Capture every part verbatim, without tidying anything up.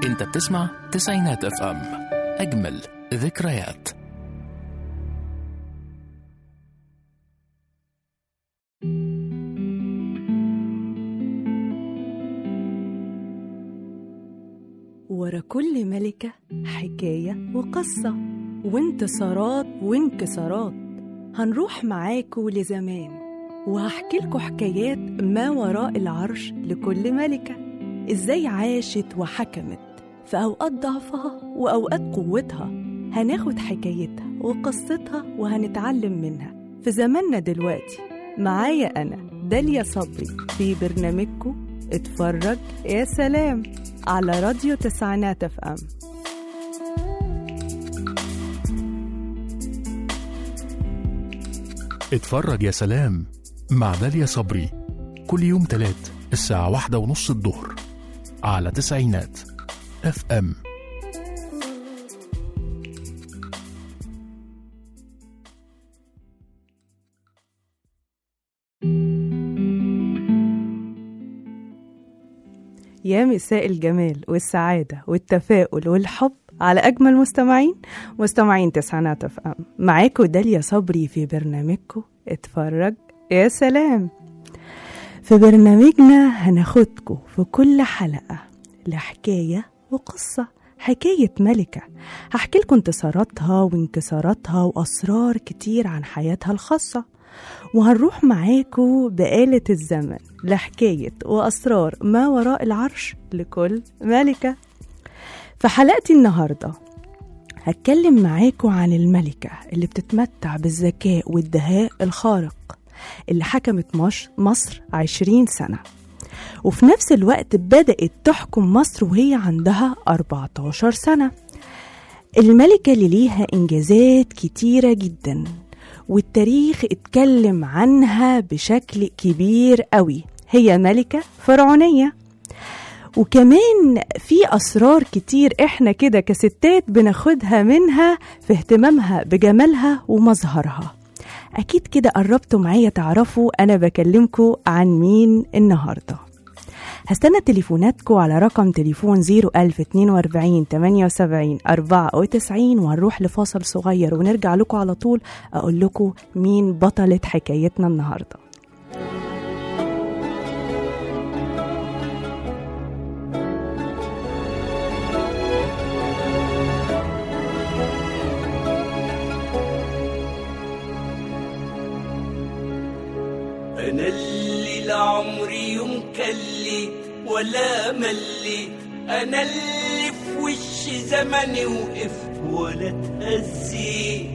انت بتسمع تسعينات اف ام، اجمل ذكريات. ورا كل ملكة حكاية وقصة وانتصارات وانكسارات. هنروح معاكوا لزمان وهحكيلكوا حكايات ما وراء العرش لكل ملكة، ازاي عاشت وحكمت في أوقات ضعفها وأوقات قوتها. هناخد حكايتها وقصتها وهنتعلم منها في زماننا دلوقتي. معايا أنا داليا صبري في برنامجكو اتفرج يا سلام على راديو تسعينات اف ام. اتفرج يا سلام مع داليا صبري، كل يوم تلات الساعة واحدة ونص الظهر على تسعينات اف ام. يا مساء الجمال والسعادة والتفاؤل والحب على أجمل مستمعين مستمعين تسعينات اف ام. معاكو داليا صبري في برنامجكو اتفرج يا سلام. في برنامجنا هناخدكو في كل حلقة لحكاية وقصة، حكاية ملكة هحكي لكم انتصاراتها وانكساراتها وأسرار كتير عن حياتها الخاصة، وهنروح معاكو بآلة الزمن لحكاية وأسرار ما وراء العرش لكل ملكة. في حلقتي النهاردة هتكلم معاكو عن الملكة اللي بتتمتع بالذكاء والدهاء الخارق، اللي حكمت مصر عشرين سنة، وفي نفس الوقت بدأت تحكم مصر وهي عندها أربعتاشر سنة. الملكة اللي ليها إنجازات كتيرة جداً والتاريخ اتكلم عنها بشكل كبير قوي. هي ملكة فرعونية، وكمان في أسرار كتير احنا كده كستات بناخدها منها في اهتمامها بجمالها ومظهرها. أكيد كده قربتوا معايا تعرفوا أنا بكلمكوا عن مين النهاردة. هستنى تليفوناتكم على رقم تليفون زيرو ألف اتنين واربعين تمانية وسبعين أربعة وتسعين، وهنروح لفاصل صغير ونرجع لكم على طول أقول لكم مين بطلة حكايتنا النهاردة. أنا اللي لعمري يوم كليت ولا مليت، أنا اللي في وش زمني وقفت ولا اتهزيت،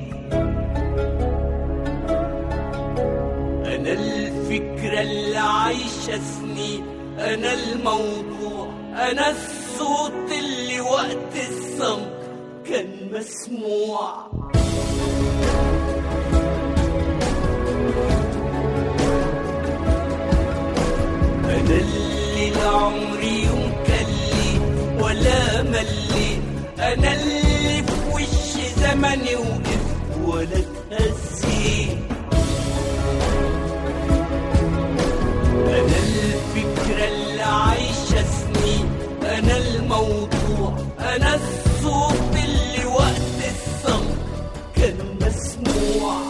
أنا الفكرة اللي عايشة سنين، أنا الموضوع، أنا الصوت اللي وقت الصمت كان مسموع. أنا اللي لعمري يوم كليت ولا مليت، أنا اللي في وش زمني وقفت ولا اتهزيت، أنا الفكرة اللي عايشة سنين، أنا الموضوع، أنا الصوت اللي وقت الصمت كان مسموع.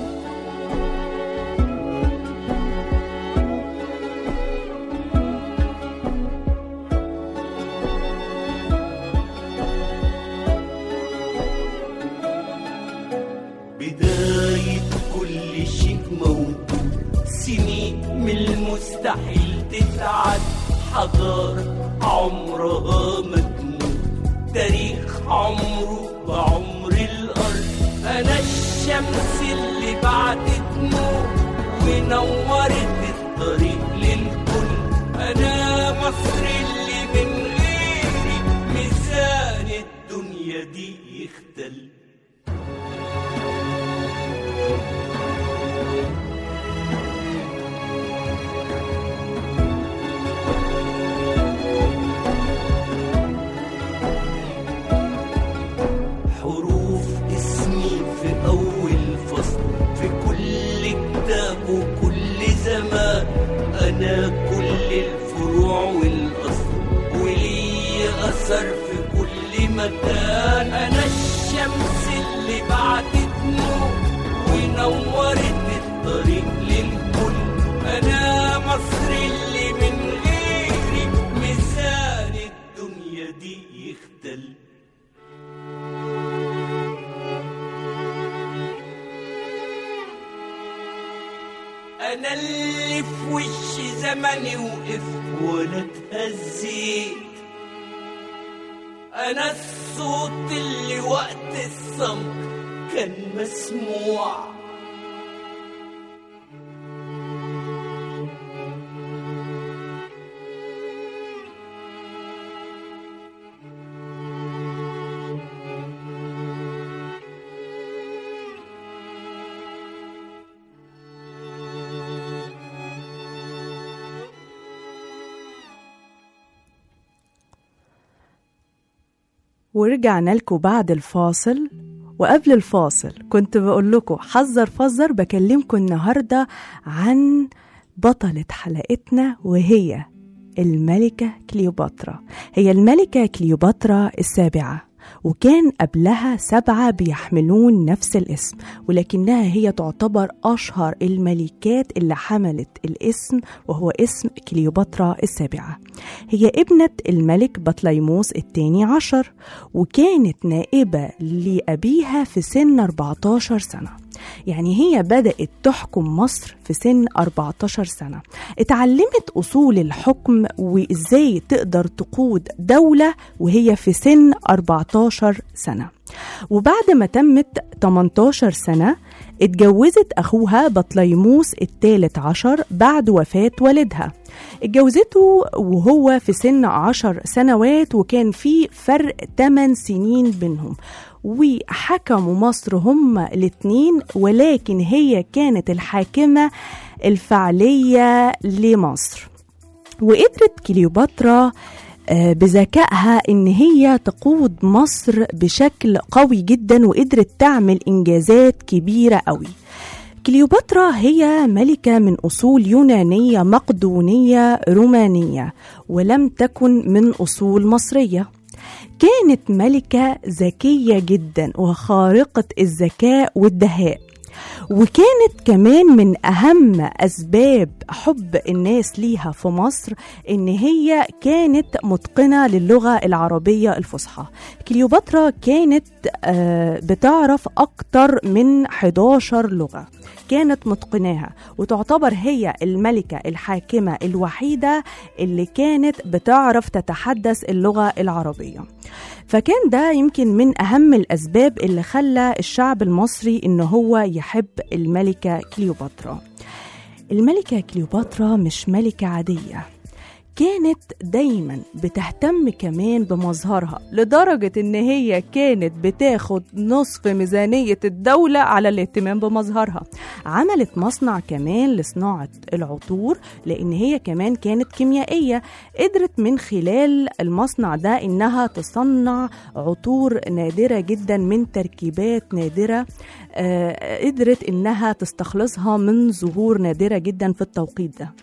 مستحيل تتعد حضارة عمرها ما تموت، تاريخ عمره بعمر الأرض، أنا الشمس اللي بعدت نور ونورت الطريق للكل، أنا مصر اللي من غيري ميزان الدنيا دي يختل. في أول فصل في كل كتاب وكل زمان، مكان. أنا الشمس اللي بعتت نور ونورت الطريق للكل. أنا مصر اللي من غيري ميزان الدنيا دي يختل. أنا اللي في وش زمني وقف ولا اتهزيت. أنا الصوت اللي وقت الصمت كان مسموع. ورجعنا لكم بعد الفاصل. وقبل الفاصل كنت بقول لكم حذر فذر، بكلمكم النهاردة عن بطلة حلقتنا وهي الملكة كليوباترا. هي الملكة كليوباترا السابعة، وكان قبلها سبعة بيحملون نفس الاسم، ولكنها هي تعتبر أشهر الملكات اللي حملت الاسم وهو اسم كليوباترا السابعة. هي ابنة الملك بطليموس الثاني عشر، وكانت نائبة لأبيها في سن أربعتاشر سنة. يعني هي بدأت تحكم مصر في سن أربعتاشر سنة. اتعلمت أصول الحكم وإزاي تقدر تقود دولة وهي في سن أربعتاشر سنة. وبعد ما تمت تمنتاشر سنة اتجوزت أخوها بطليموس الثالث عشر بعد وفاة والدها. اتجوزته وهو في سن عشر سنوات، وكان في فرق ثمان سنين بينهم، وحكموا مصر هم الاثنين، ولكن هي كانت الحاكمة الفعلية لمصر. وقدرت كليوباترا بذكائها إن هي تقود مصر بشكل قوي جدا، وقدرت تعمل إنجازات كبيرة قوي. كليوباترا هي ملكة من أصول يونانية مقدونية رومانية، ولم تكن من أصول مصرية. كانت ملكة ذكية جدا وخارقة الذكاء والدهاء، وكانت كمان من أهم أسباب حب الناس ليها في مصر إن هي كانت متقنة للغة العربية الفصحى. كليوباترا كانت بتعرف أكتر من حداشر لغة، كانت متقناها، وتعتبر هي الملكة الحاكمة الوحيدة اللي كانت بتعرف تتحدث اللغة العربية. فكان ده يمكن من أهم الأسباب اللي خلى الشعب المصري إنه هو يحب الملكة كليوباترا. الملكة كليوباترا مش ملكة عادية، كانت دايما بتهتم كمان بمظهرها، لدرجة ان هي كانت بتاخد نصف ميزانية الدولة على الاهتمام بمظهرها. عملت مصنع كمان لصناعة العطور، لان هي كمان كانت كيميائية. قدرت من خلال المصنع ده انها تصنع عطور نادرة جدا من تركيبات نادرة، آه قدرت انها تستخلصها من زهور نادرة جدا في التوقيت ده.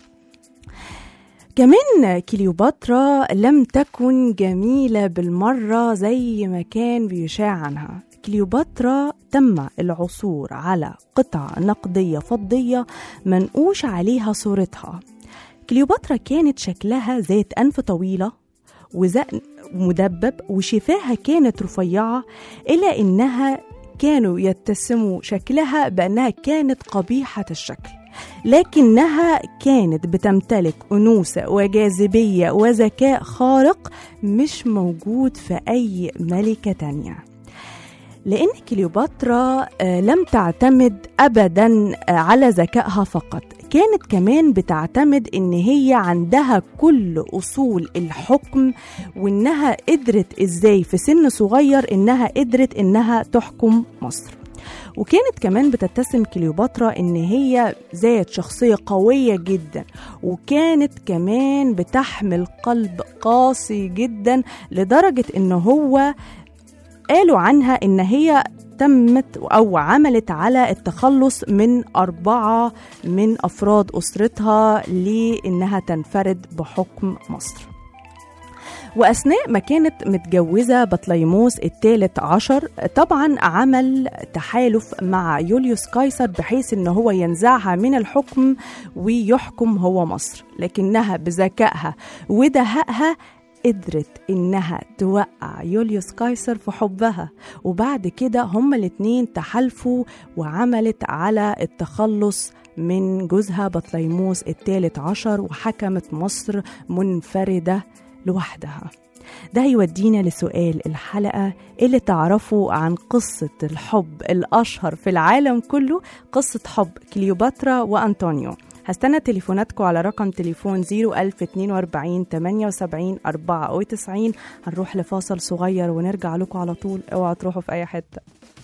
كمان كليوباترا لم تكن جميلة بالمرة زي ما كان بيشاع عنها. كليوباترا تم العثور على قطعة نقدية فضية منقوش عليها صورتها. كليوباترا كانت شكلها ذات أنف طويلة وزقن مدبب، وشفاها كانت رفيعة، إلى إنها كانوا يتسموا شكلها بأنها كانت قبيحة الشكل، لكنها كانت بتمتلك أنوثة وجاذبية وذكاء خارق مش موجود في أي ملكة تانية. لأن كليوباترا لم تعتمد أبدا على ذكائها فقط، كانت كمان بتعتمد إن هي عندها كل أصول الحكم، وإنها قدرت إزاي في سن صغير إنها قدرت إنها تحكم مصر. وكانت كمان بتتسم كليوباترا إن هي ذات شخصية قوية جدا، وكانت كمان بتحمل قلب قاسي جدا، لدرجة إن هو قالوا عنها إن هي تمت أو عملت على التخلص من أربعة من أفراد أسرتها لإنها تنفرد بحكم مصر. وأثناء ما كانت متجوزة بطليموس الثالث عشر طبعا عمل تحالف مع يوليوس قيصر بحيث أنه هو ينزعها من الحكم ويحكم هو مصر، لكنها بذكائها ودهائها قدرت إنها توقع يوليوس قيصر في حبها، وبعد كده هما الاتنين تحالفوا وعملت على التخلص من جوزها بطليموس الثالث عشر وحكمت مصر منفردة لوحدها. ده يودينا لسؤال الحلقة اللي تعرفوا عن قصة الحب الأشهر في العالم كله، قصة حب كليوباترا وأنطونيو. هستنى تليفوناتكم على رقم تليفون صفر ألف اتنين وأربعين تمانية وسبعين أربعة وتسعين. هنروح لفاصل صغير ونرجع لكم على طول، اوعوا تروحوا في أي حتة.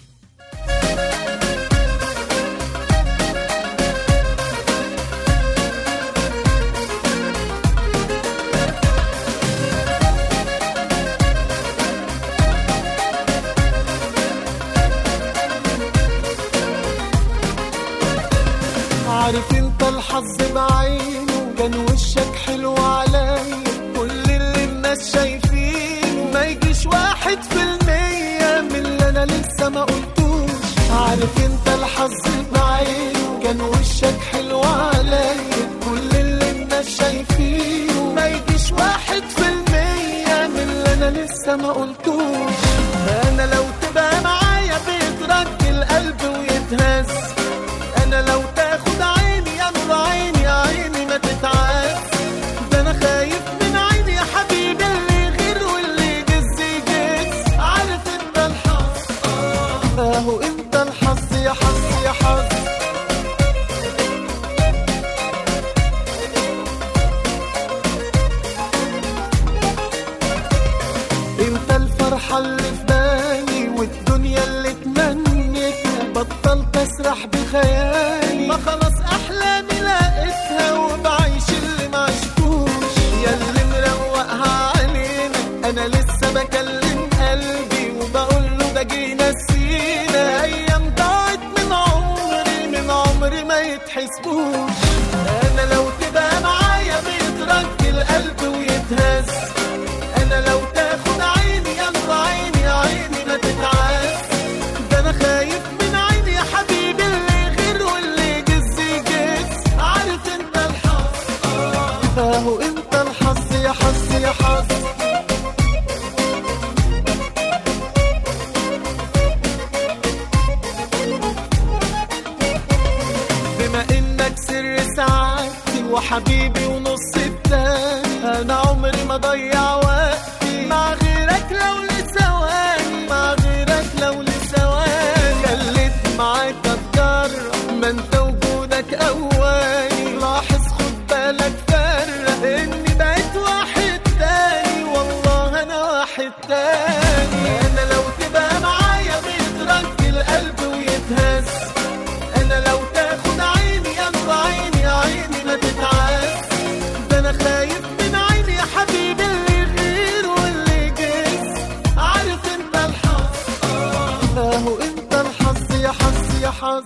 عارف انت الحظ بعينه كان وشك حلو عليا، كل اللي الناس شايفينه ما يجيش واحد في المية من اللي انا لسه ما قلتوش. عارف انت الحظ بعينه كان وشك حلو عليا، كل اللي الناس شايفينه ما يجيش واحد في المية من اللي انا لسه ما قلتوش. انا لو تبقى معايا بيترك القلب ويتهز، انا لو تاخد عيني يا نور عيني عيني ما تتعاس، ده انا خايف من عيني يا حبيبي اللي غير واللي يجز يجز. عارف انت الحظ اه اهو انت الحظ يا حظ يا حظ. انت الفرحة اللي في بالي والدنيا اللي تمنيتها، بطلت اسرح بخيالي ما خلاص احلامي لقيتها وبعيش اللي ما عشتوش. يا اللي مروقها علينا انا لسه بكلم قلبي وبقول له ده جينا نسينا، ايام ضاعت من عمري من عمري ما يتحسبوش. انا لو تبقى معايا بيترك القلب ويتهز، انا لو تاخد عيني يا نور عيني عيني ما تتعاس، ده انا خايف من عيني يا حبيبي اللي غير واللي يجز يجز. عارف انت الحظ اه اهو انت الحظ يا حظ يا حظ. بما انك سر سعادتي وحبيبي ونص التاني، انا عمري ما ضيع وقتي مع غيرك لو لثواني، مع غيرك لو لثواني. خليت معاك اتجرب ما انت وجودك اواني، لاحظ خد بالك فرق اني بقيت واحد تاني، والله انا واحد تاني. انا لو تبقى معايا بيترك القلب ويتهز، انا لو تاخد عيني يا نور عيني عيني ما تتعاس، ده انا خايف من عيني يا حبيبي اللي غير واللي جز. عارف انت الحظ اه اهو انت الحظ يا حظ يا حظ.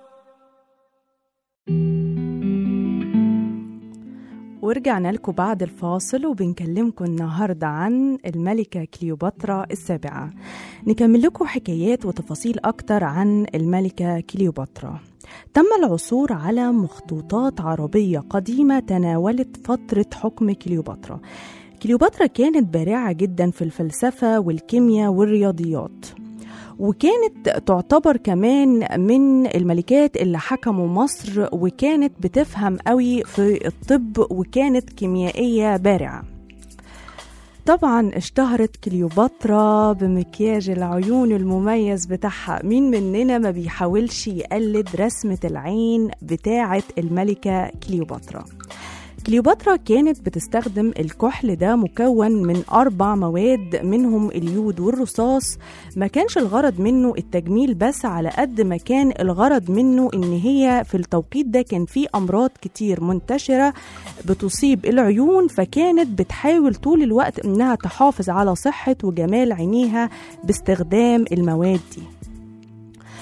ورجعنا لكم بعد الفاصل وبنكلمكم النهاردة عن الملكة كليوباترا السابعة. نكمل لكم حكايات وتفاصيل أكتر عن الملكة كليوباترا. تم العثور على مخطوطات عربية قديمة تناولت فترة حكم كليوباترا. كليوباترا كانت بارعة جدا في الفلسفة والكيمياء والرياضيات، وكانت تعتبر كمان من الملكات اللي حكموا مصر، وكانت بتفهم قوي في الطب وكانت كيميائية بارعة. طبعا اشتهرت كليوباترا بمكياج العيون المميز بتاعها. مين مننا ما بيحاولش يقلد رسمة العين بتاعة الملكة كليوباترا؟ كليوباترا كانت بتستخدم الكحل ده مكون من أربع مواد، منهم اليود والرصاص. ما كانش الغرض منه التجميل بس، على قد ما كان الغرض منه إن هي في التوقيت ده كان في أمراض كتير منتشرة بتصيب العيون، فكانت بتحاول طول الوقت إنها تحافظ على صحة وجمال عينيها باستخدام المواد دي.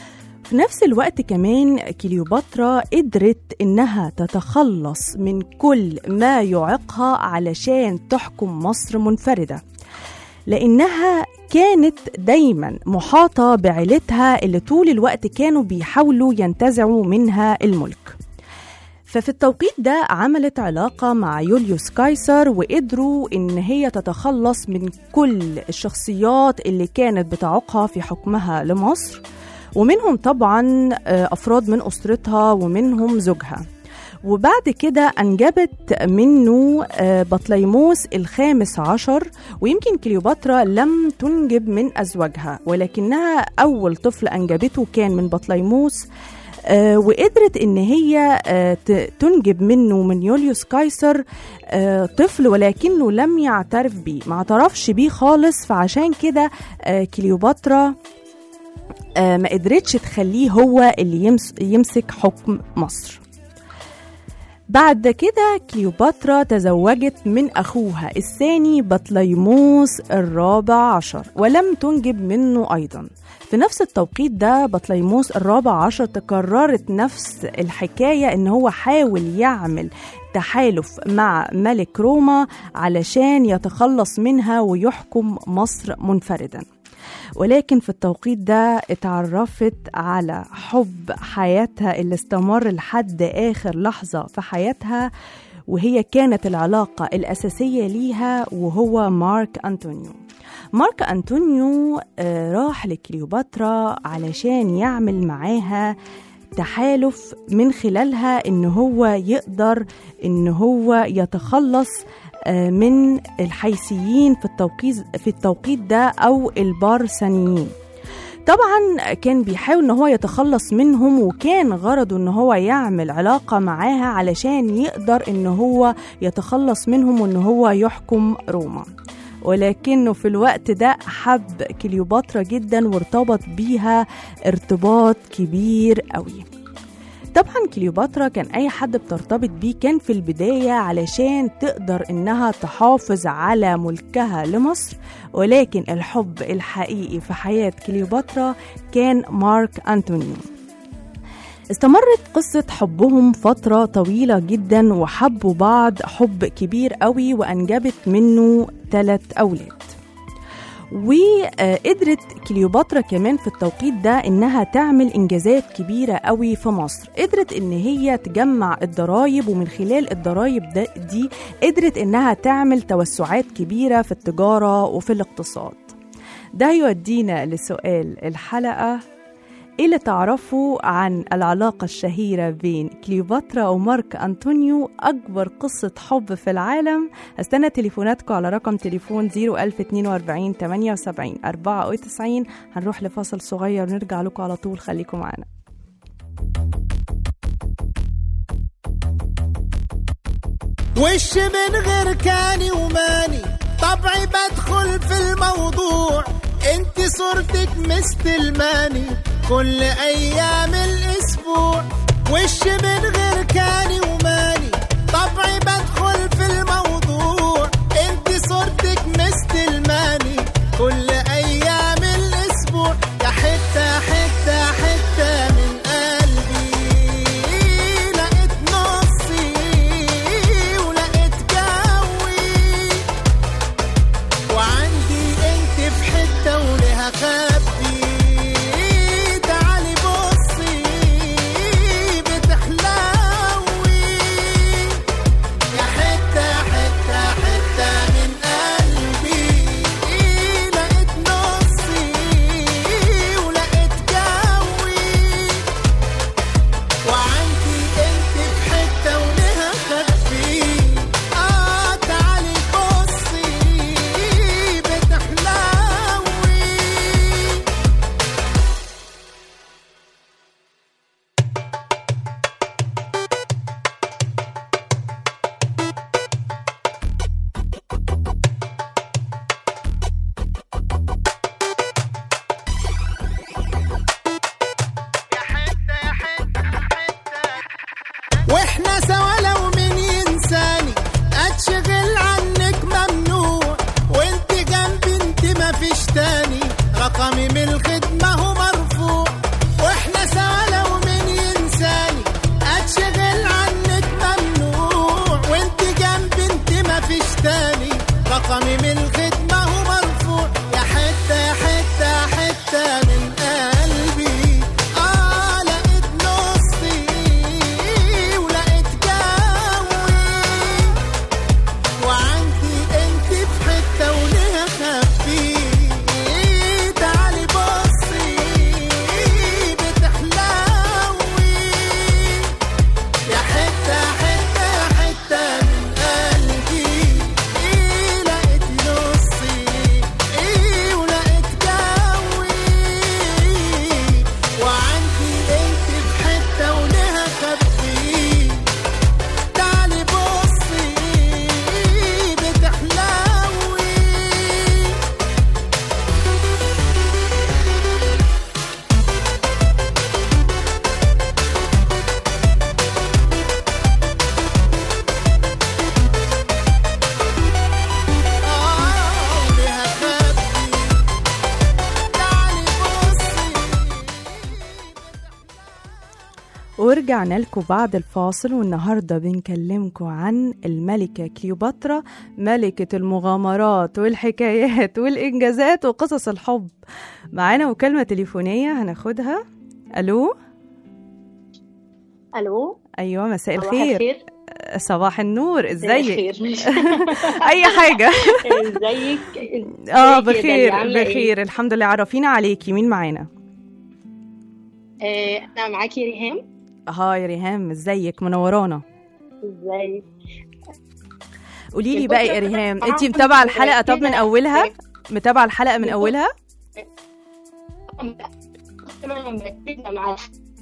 في نفس الوقت كمان كليوباترا قدرت إنها تتخلص من كل ما يعيقها علشان تحكم مصر منفردة، لأنها كانت دايما محاطة بعيلتها اللي طول الوقت كانوا بيحاولوا ينتزعوا منها الملك. ففي التوقيت ده عملت علاقة مع يوليوس قيصر، وقدروا إن هي تتخلص من كل الشخصيات اللي كانت بتعوقها في حكمها لمصر، ومنهم طبعا أفراد من أسرتها ومنهم زوجها. وبعد كده أنجبت منه بطليموس الخامس عشر، ويمكن كليوباترا لم تنجب من أزواجها، ولكنها أول طفل أنجبته كان من بطليموس، وقدرت إن هي تنجب منه من يوليوس قيصر طفل، ولكنه لم يعترف بيه، ما اعترفش بيه خالص. فعشان كده كليوباترا ما قدرتش تخليه هو اللي يمسك حكم مصر. بعد كده كليوباترا تزوجت من أخوها الثاني بطليموس الرابع عشر، ولم تنجب منه أيضا. في نفس التوقيت ده بطليموس الرابع عشر تكررت نفس الحكاية، إن هو حاول يعمل تحالف مع ملك روما علشان يتخلص منها ويحكم مصر منفردا. ولكن في التوقيت ده اتعرفت على حب حياتها اللي استمر لحد آخر لحظة في حياتها، وهي كانت العلاقة الأساسية ليها وهو مارك أنطونيو. مارك أنطونيو راح لكليوباترا علشان يعمل معاها تحالف من خلالها إن هو يقدر إن هو يتخلص من الحيثيين في التوقيت في التوقيت ده أو البارسانيين. طبعا كان بيحاول إن هو يتخلص منهم، وكان غرضه إن هو يعمل علاقة معاها علشان يقدر إن هو يتخلص منهم وإن هو يحكم روما. ولكنه في الوقت ده حب كليوباترا جدا وارتبط بيها ارتباط كبير قوي. طبعا كليوباترا كان أي حد بترتبط بيه كان في البداية علشان تقدر إنها تحافظ على ملكها لمصر، ولكن الحب الحقيقي في حياة كليوباترا كان مارك أنطونيو. استمرت قصة حبهم فترة طويلة جدا، وحبوا بعض حب كبير قوي، وأنجبت منه ثلاث أولاد. وقدرت كليوباترا كمان في التوقيت ده إنها تعمل إنجازات كبيرة قوي في مصر. قدرت إن هي تجمع الضرايب، ومن خلال الضرايب دي قدرت إنها تعمل توسعات كبيرة في التجارة وفي الاقتصاد. ده يودينا لسؤال الحلقة: إيه اللي تعرفوا عن العلاقة الشهيرة بين كليوباترا ومارك أنطونيو، أكبر قصة حب في العالم؟ استنى تليفوناتكم على رقم تليفون صفر ألف واثنين وأربعين ثمانية وسبعين أربعة وتسعين. هنروح لفاصل صغير ونرجع لكم على طول، خليكم معنا. وش من غير كاني وماني، طبعي بدخل في الموضوع، انت صورتك مستلماني كل ايام الاسبوع. وش من غير كاني وماني، طبعي بدخل في الموضوع، انت صورتك مستلماني كل ايام الاسبوع. يا حتة حتة حتة من قلبي، لقيت نصي ولقيت جوي، وعندي انت في حتة ولها خبي. واحنا سوا لو مين ينساني، اتشغل عنك ممنوع، وانت جنبي انت ما فيش تاني، رقمي من الخدمة هو مرفوع. واحنا سوا مفيش تاني، رقمي من الخدمة هو مرفوع، يا حتة يا حتة حتة من قلبي. آه لقيت نصي ولقيت جوي، وعندي انت في حتة وليها خبي. تعالي بصي بتحلوي، يا حتة حتة حتة من قلبي. لقيت نصي ولقيت جوي، وعندي انت في حتة وليها خبي. تعالي بصي بتحلوي. آه وليها خبي. تعالي بصي. ورجعنا لكم بعد الفاصل، والنهاردة بنكلمكم عن الملكة كليوباترا، ملكة المغامرات والحكايات والإنجازات وقصص الحب. معانا مكالمة تليفونية هناخدها. ألو. الو، أيوة، مساء صباح الخير. الخير. صباح النور، ازيك؟ بخير. أي حاجة. ازيك؟ اه ازيك يا داليا؟ بخير عاملة إيه؟ بخير الحمد لله. عرفينا عليكي، مين معانا؟ آه، انا معاكي ريهام. هاي ريهام، ازيك؟ منورانا. ازيك؟ قولي لي بقى يا ريهام، انتي متابعة الحلقة طب من أولها؟ متابعة الحلقة من أولها؟ معاك.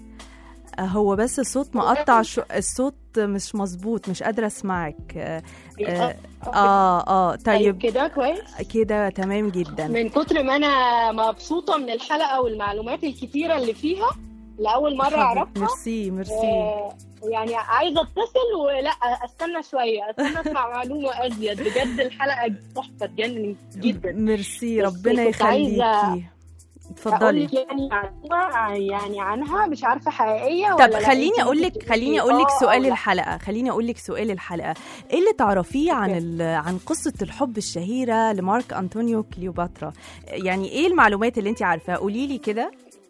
هو بس الصوت مقطع، شو الصوت مش مظبوط، مش قادرة اسمعك. اه اه, آه, آه طيب كده كويس كده تمام جدا. من كتر ما انا مبسوطه من الحلقه والمعلومات الكتيره اللي فيها، لاول مره اعرفها. ميرسي ميرسي. آه يعني عايزه اتصل ولا استنى شويه، استنى اسمع معلومه ازيد. بجد الحلقه تحفه، تجنن جدا. ميرسي، بس ربنا كنت عايزة يخليكي. اتفضلي. أقول لك يعني معلومة يعني عنها مش عارفة حقيقية طب ولا لا. خليني أنتي اقول ممكن لك تقولي خليني لي اقول لك آه سؤال أو لا. الحلقه خليني اقول لك سؤال الحلقه ايه اللي تعرفيه عن أوكي. ال... عن قصه الحب الشهيره لمارك أنطونيو كليوباترا؟ يعني ايه المعلومات اللي انت عارفاها؟ قولي لي كده.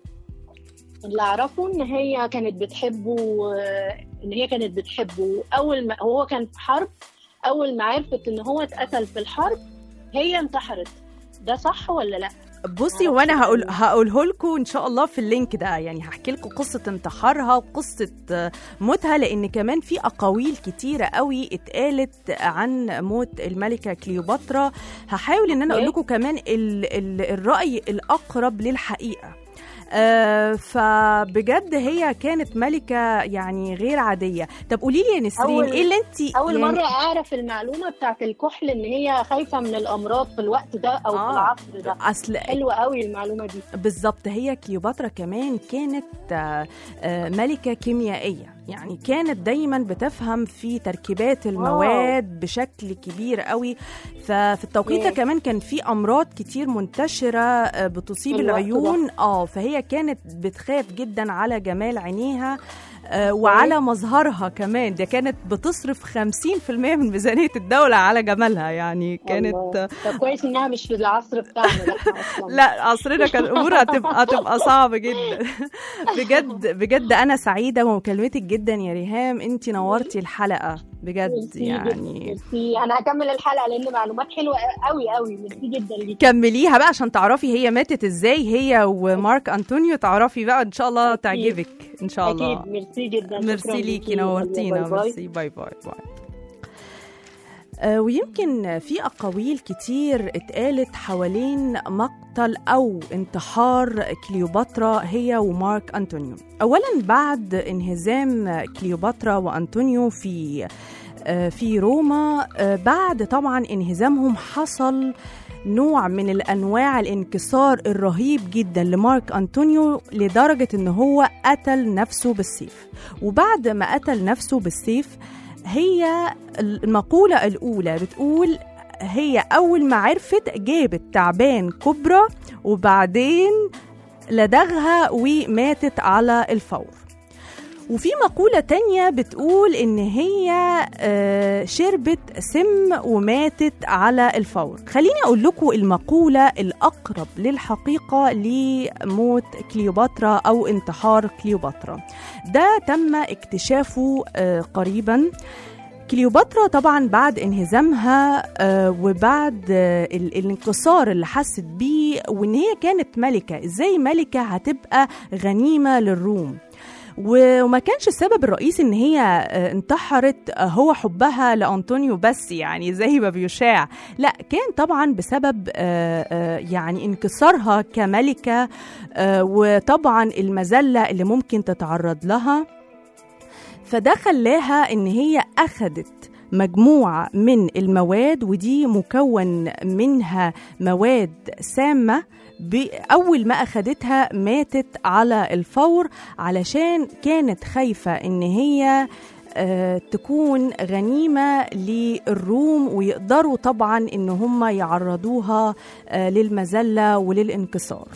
اللي أعرفه إن هي كانت بتحبه، إن هي كانت بتحبه أول ما هو كان في حرب. أول ما عرفت إن هو اتقتل في الحرب هي انتحرت. ده صح ولا لأ؟ بصي، وانا هقول هقوله لكم ان شاء الله في اللينك ده، يعني هحكي لكم قصه انتحارها وقصه موتها، لان كمان في اقاويل كتيره قوي اتقالت عن موت الملكه كليوباترا. هحاول ان انا اقول لكم كمان ال ال الراي الاقرب للحقيقه. آه فبجد هي كانت ملكة يعني غير عادية. طب قولي لي يا نسرين، ايه اللي انت أول يعني... مرة أعرف المعلومة بتاعت الكحل، إن هي خايفة من الأمراض في الوقت ده أو آه في العصر ده. أصل حلوة قوي المعلومة دي. بالظبط. هي كليوباترا كمان كانت آه آه ملكة كيميائية، يعني كانت دايما بتفهم في تركيبات المواد أوه. بشكل كبير قوي. ففي التوقيت ده كمان كان في أمراض كتير منتشرة آه بتصيب العيون. اه فهي كانت بتخاف جدا على جمال عينيها آه وعلى مظهرها كمان. ده كانت بتصرف خمسين في المية من ميزانية الدولة على جمالها، يعني كانت. طب كويس انها مش في العصر بتاعنا ده اصلا. لا، عصرنا كان الامور هتبقى هتبقى صعبة جدا. بجد بجد انا سعيدة بمكالمتك جدا يا ريهام، انتي نورتي الحلقة بجد. يعني انا هكمل الحلقة لان معلومات حلوة قوي قوي. ميرسي جدا ليكي. كمليها بقى عشان تعرفي هي ماتت ازاي، هي ومارك أنطونيو، تعرفي بقى ان شاء الله أكيد. تعجبك ان شاء الله. اكيد. ميرسي جدا. ميرسي ليكي، نورتينا. ميرسي، باي باي باي. آه ويمكن في أقاويل كتير اتقالت حوالين مقتل أو انتحار كليوباترا هي ومارك أنطونيو. أولا بعد انهزام كليوباترا وأنطونيو في آه في روما، آه بعد طبعا انهزامهم حصل نوع من الأنواع الانكسار الرهيب جدا لمارك أنطونيو، لدرجة إن هو قتل نفسه بالسيف. وبعد ما قتل نفسه بالسيف، هي المقولة الأولى بتقول هي أول ما عرفت جابت تعبان كبرى وبعدين لدغها وماتت على الفور. وفي مقولة تانية بتقول إن هي آه، شربت سم وماتت على الفور. خليني أقول لكم المقولة الأقرب للحقيقة لموت كليوباترا أو انتحار كليوباترا. ده تم اكتشافه آه، قريباً. كليوباترا طبعا بعد انهزامها آه وبعد آه الانكسار اللي حست بيه، وان هي كانت ملكة، ازاي ملكة هتبقى غنيمة للروم؟ وما كانش السبب الرئيسي ان هي انتحرت هو حبها لأنطونيو بس، يعني زي ما بيشاع، لا، كان طبعا بسبب يعني انكسارها كملكة، وطبعا المذلة اللي ممكن تتعرض لها. فده خلاها ان هي اخدت مجموعة من المواد، ودي مكون منها مواد سامة، أول ما أخدتها ماتت على الفور، علشان كانت خايفة إن هي آه تكون غنيمة للروم، ويقدروا طبعا إن هم يعرضوها آه للمذلة وللانكسار.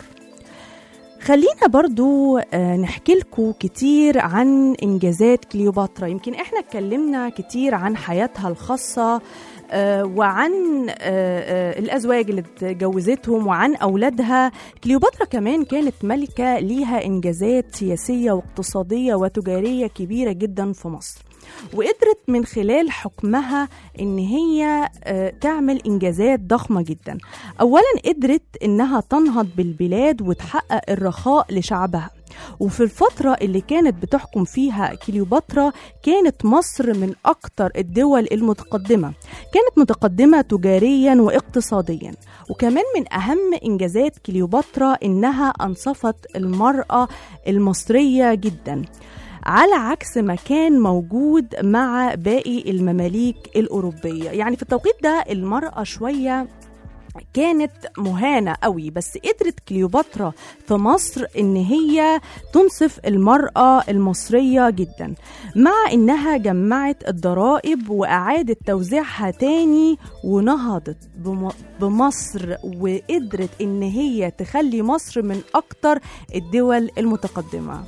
خلينا برضو آه نحكي لكم كتير عن إنجازات كليوباترا. يمكن إحنا اتكلمنا كتير عن حياتها الخاصة آه وعن آه آه الأزواج اللي اتجوزتهم وعن أولادها. كليوباترا كمان كانت ملكة ليها إنجازات سياسية واقتصادية وتجارية كبيرة جدا في مصر، وقدرت من خلال حكمها إن هي آه تعمل إنجازات ضخمة جدا. أولا قدرت إنها تنهض بالبلاد وتحقق الرخاء لشعبها، وفي الفترة اللي كانت بتحكم فيها كليوباترا كانت مصر من أكتر الدول المتقدمة، كانت متقدمة تجاريا واقتصاديا. وكمان من أهم إنجازات كليوباترا إنها أنصفت المرأة المصرية جدا، على عكس ما كان موجود مع باقي المماليك الأوروبية. يعني في التوقيت ده المرأة شوية كانت مهانة قوي، بس قدرت كليوباترا في مصر ان هي تنصف المرأة المصرية جدا، مع انها جمعت الضرائب واعادت توزيعها تاني، ونهضت بمصر، وقدرت ان هي تخلي مصر من اكتر الدول المتقدمة.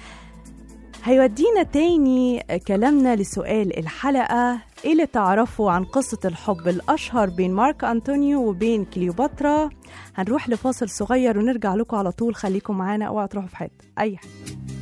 هيودينا تاني كلامنا لسؤال الحلقة، ايه اللي تعرفوا عن قصة الحب الأشهر بين مارك أنطونيو وبين كليوباترا؟ هنروح لفاصل صغير ونرجع لكم على طول، خليكم معانا، اوعوا تروحوا في حتة أي حاجة.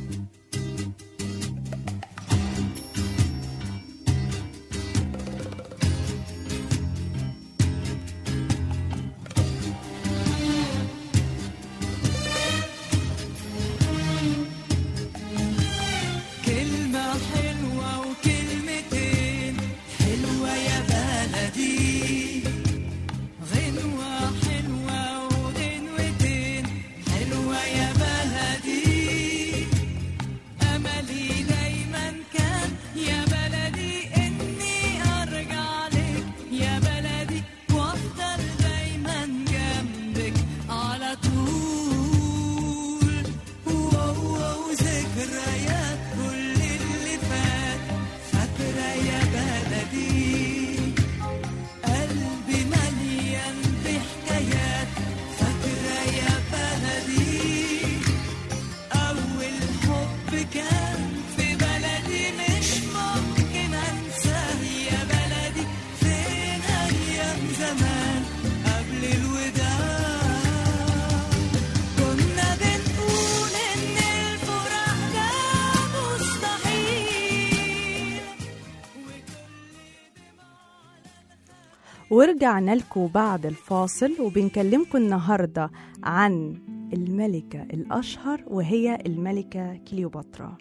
ورجعنا لكم بعد الفاصل، وبنكلمكم النهاردة عن الملكة الأشهر وهي الملكة كليوباترا.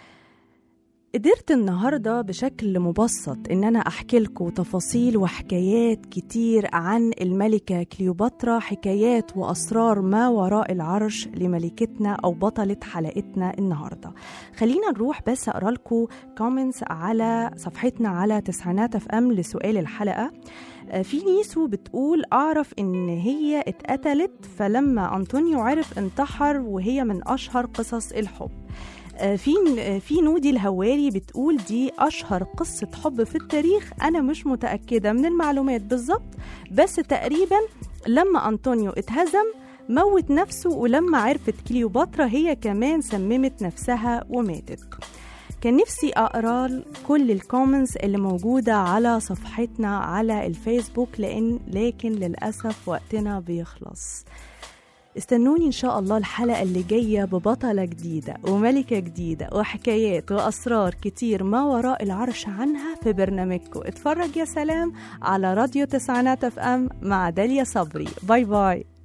قدرت النهاردة بشكل مبسط إن أنا أحكي لكم تفاصيل وحكايات كتير عن الملكة كليوباترا، حكايات وأسرار ما وراء العرش لملكتنا أو بطلة حلقتنا النهاردة. خلينا نروح بس أقرأ لكم كومنتس على صفحتنا على تسعينات اف ام لسؤال الحلقة. في نيسو بتقول أعرف إن هي اتقتلت، فلما أنطونيو عرف انتحر، وهي من أشهر قصص الحب. في في نودي الهواري بتقول دي أشهر قصة حب في التاريخ، أنا مش متأكدة من المعلومات بالظبط، بس تقريبا لما أنطونيو اتهزم موت نفسه، ولما عرفت كليوباترا هي كمان سممت نفسها وماتت. كان نفسي أقرأ كل الكومنتس اللي موجودة على صفحتنا على الفيسبوك لأن لكن للأسف وقتنا بيخلص. استنوني إن شاء الله الحلقة اللي جاية ببطلة جديدة وملكة جديدة وحكايات وأسرار كتير ما وراء العرش عنها في برنامجكم اتفرج يا سلام على راديو تسعينات اف ام مع داليا صبري. باي باي.